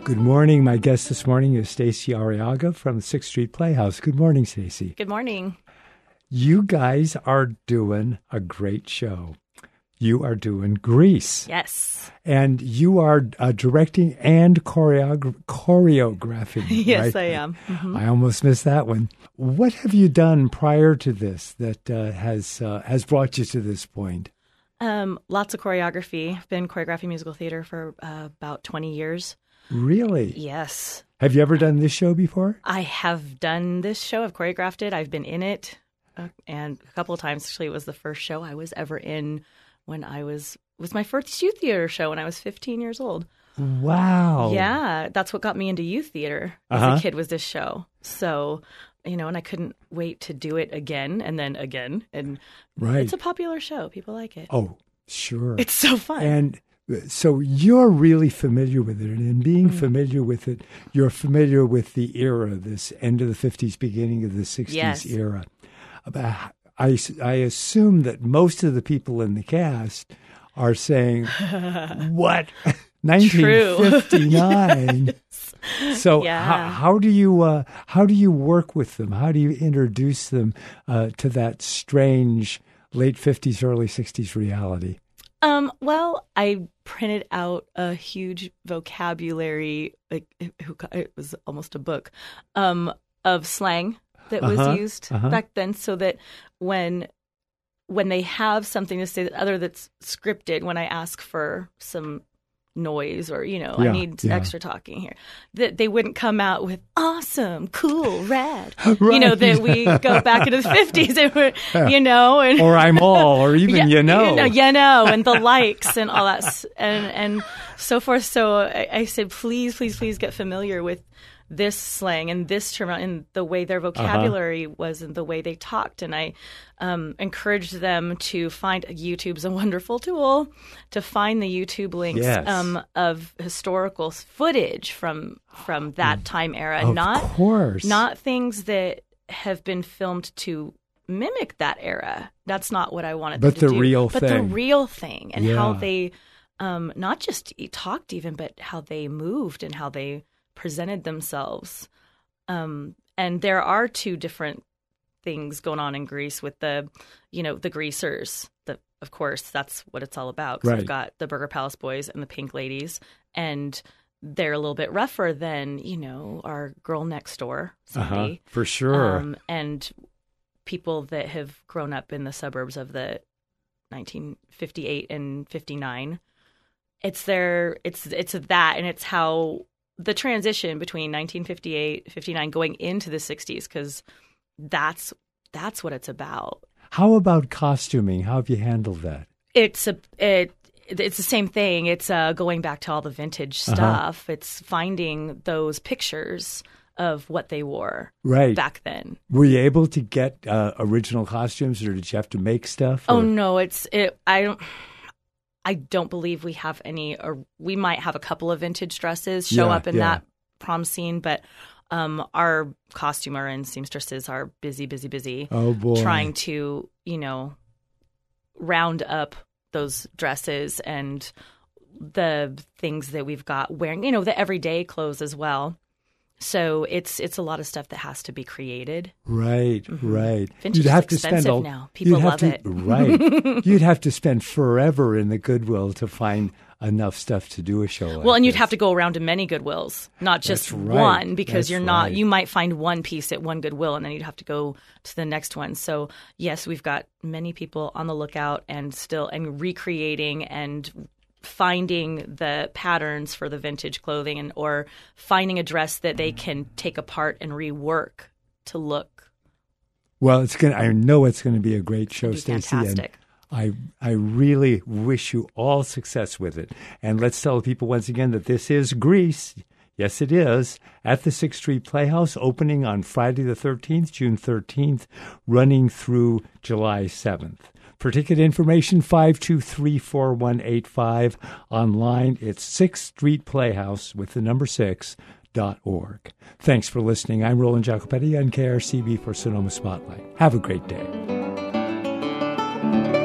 Good morning. My guest this morning is Stacey Arriaga from the 6th Street Playhouse. Good morning, Stacey. Good morning. You guys are doing a great show. You are doing Grease. Yes. And you are directing and choreographing. Yes, right? I am. Mm-hmm. I almost missed that one. What have you done prior to this that has brought you to this point? Lots of choreography. I've been choreographing musical theater for about 20 years. Really? Yes. Have you ever done this show before? I have done this show. I've choreographed it. I've been in it. And a couple of times, actually, it was the first show I was ever in when it was my first youth theater show when I was 15 years old. Wow. Yeah. That's what got me into youth theater as a kid, was this show. So, and I couldn't wait to do it again and then again. And It's a popular show. People like it. Oh, sure. It's so fun. And so you're really familiar with it. And in being familiar with it, you're familiar with the era, this end of the 50s, beginning of the 60s era. I assume that most of the people in the cast are saying, what? 1959. Yes. So how do you work with them? How do you introduce them to that strange late 50s, early 60s reality? Well, I printed out a huge vocabulary, it was almost a book, of slang that was used back then, so that when they have something to say that's scripted, when I ask for some noise or, I need extra talking here, that they wouldn't come out with awesome, cool, rad, right. That we go back into the 50s, and, and, or I'm all, or even, and the likes and all that, and so forth. So I said, please get familiar with this slang and this term and the way their vocabulary was and the way they talked. And I encouraged them to find YouTube's a wonderful tool to find the YouTube links of historical footage from that time era. Not things that have been filmed to mimic that era. That's not what I wanted them to do. But the real thing and how they not just talked even, but how they moved and how they presented themselves. And there are two different things going on in Grease with the greasers. Of course, that's what it's all about. Because I've got the Burger Palace Boys and the Pink Ladies, and they're a little bit rougher than, our girl next door, Sandy. For sure. And people that have grown up in the suburbs of the 1958 and 59. It's that, and it's how the transition between 1958, 59, going into the 60s, because that's what it's about. How about costuming? How have you handled that? It's the same thing. It's going back to all the vintage stuff. It's finding those pictures of what they wore back then. Were you able to get original costumes, or did you have to make stuff? Oh no, I don't believe we have any, or we might have a couple of vintage dresses show up in that prom scene, but our costumer and seamstresses are busy. Oh boy. Trying to, round up those dresses and the things that we've got wearing, the everyday clothes as well. So it's a lot of stuff that has to be created. Right. Vintage You'd have is expensive to spend now. People love it. Right. You'd have to spend forever in the Goodwill to find enough stuff to do a show like Well, and you'd this. have to go around to many Goodwills, not just one, because you might find one piece at one Goodwill and then you'd have to go to the next one. So yes, we've got many people on the lookout and recreating and finding the patterns for the vintage clothing or finding a dress that they can take apart and rework to look. Well, I know it's going to be a great show, Stacey. Fantastic. And I really wish you all success with it. And let's tell people once again that this is Grease. Yes, it is. At the 6th Street Playhouse, opening on Friday the 13th, June 13th, running through July 7th. For ticket information, 523-4185. Online, it's 6th Street Playhouse with the number 6.org. Thanks for listening. I'm Roland Jacopetti on KRCB for Sonoma Spotlight. Have a great day.